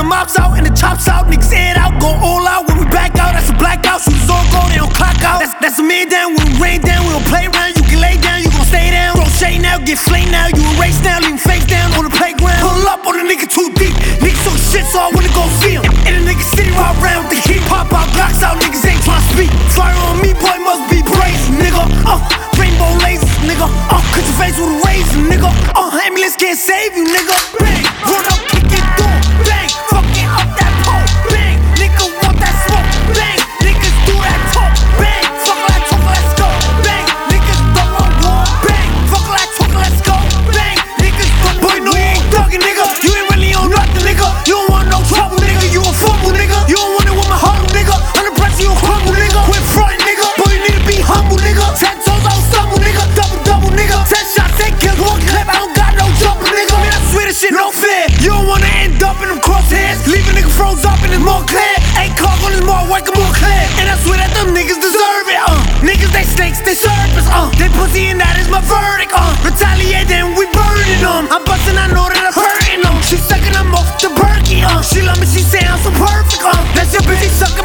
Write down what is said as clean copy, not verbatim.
mouths out and the chops out. Niggas air out, go all out. When we back out, that's a blackout. Shooters all go, they don't clock out. That's a man down when we rain down. We don't play around, you can lay down, you gon' stay down. Throw shade now, get slain now. You erase now, leave him face down on the playground. Pull up on a nigga too deep. Niggas talk shit, so I wanna go see him. In a nigga city right round with the heat. Pop out, Glocks out, niggas ain't tryna speak. Fire on me, boy, must be brazen, nigga. Rainbow lasers, nigga. Cut your face with a razor, nigga. Ambulance can't save you, nigga. Bang, roll up, kick it through. Bang, fucking up that pole. Bang, nigga want that smoke. Bang, niggas do that talk. Bang, fuck like talk, let's go. Bang, niggas don't want war. Bang, fuck like talk, let's go. Bang, niggas don't want war. Boy, no, you ain't thuggin', nigga. You ain't really on nothing, nigga. You don't want no trouble, nigga. You a fumble, nigga. You don't want it with my heart, nigga. Under pressure, you crumble, nigga. Quit frontin', nigga. Boy, you need to be humble, nigga. 10 toes, I don't stumble, nigga. Double, nigga. 10 shots, 10 kills, 1 clip. I don't got no jumper, nigga. Man, I swear this shit no fair. You don't wanna end up in them crosshairs. Leave a nigga froze up and it's more clear. Ain't clock on his more work, more clear. And I swear that them niggas deserve it, Niggas, they snakes, they serpents, They pussy and that is my verdict, Retaliate, then we burning them. I'm bustin', I know that I'm hurting them. She suckin', I'm off the Berkey, She love me, she say I'm so perfect, That's your bitch, she suck